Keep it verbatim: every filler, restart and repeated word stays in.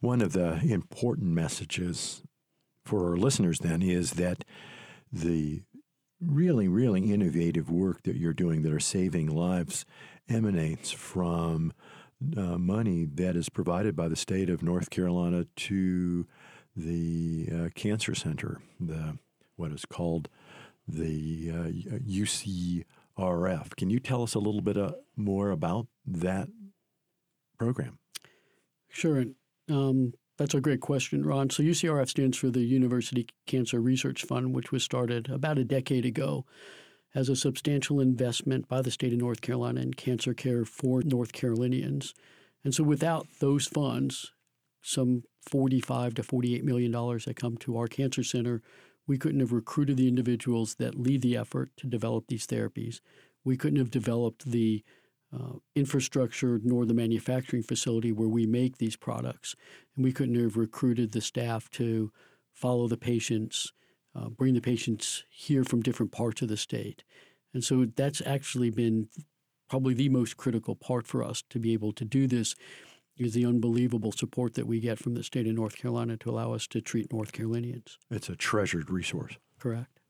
One of the important messages for our listeners then is that the really, really innovative work that you're doing that are saving lives emanates from uh, money that is provided by the state of North Carolina to the uh, Cancer Center, the what is called the uh, U C R F. Can you tell us a little bit uh, more about that program? Sure. Um, that's a great question, Ron. So U C R F stands for the University Cancer Research Fund, which was started about a decade ago as a substantial investment by the state of North Carolina in cancer care for North Carolinians. And so without those funds, some forty-five to forty-eight million dollars that come to our cancer center, we couldn't have recruited the individuals that lead the effort to develop these therapies. We couldn't have developed the uh, infrastructure nor the manufacturing facility where we make these products. And we couldn't have recruited the staff to follow the patients, uh, bring the patients here from different parts of the state. And so that's actually been probably the most critical part for us to be able to do this, is the unbelievable support that we get from the state of North Carolina to allow us to treat North Carolinians. It's a treasured resource. Correct.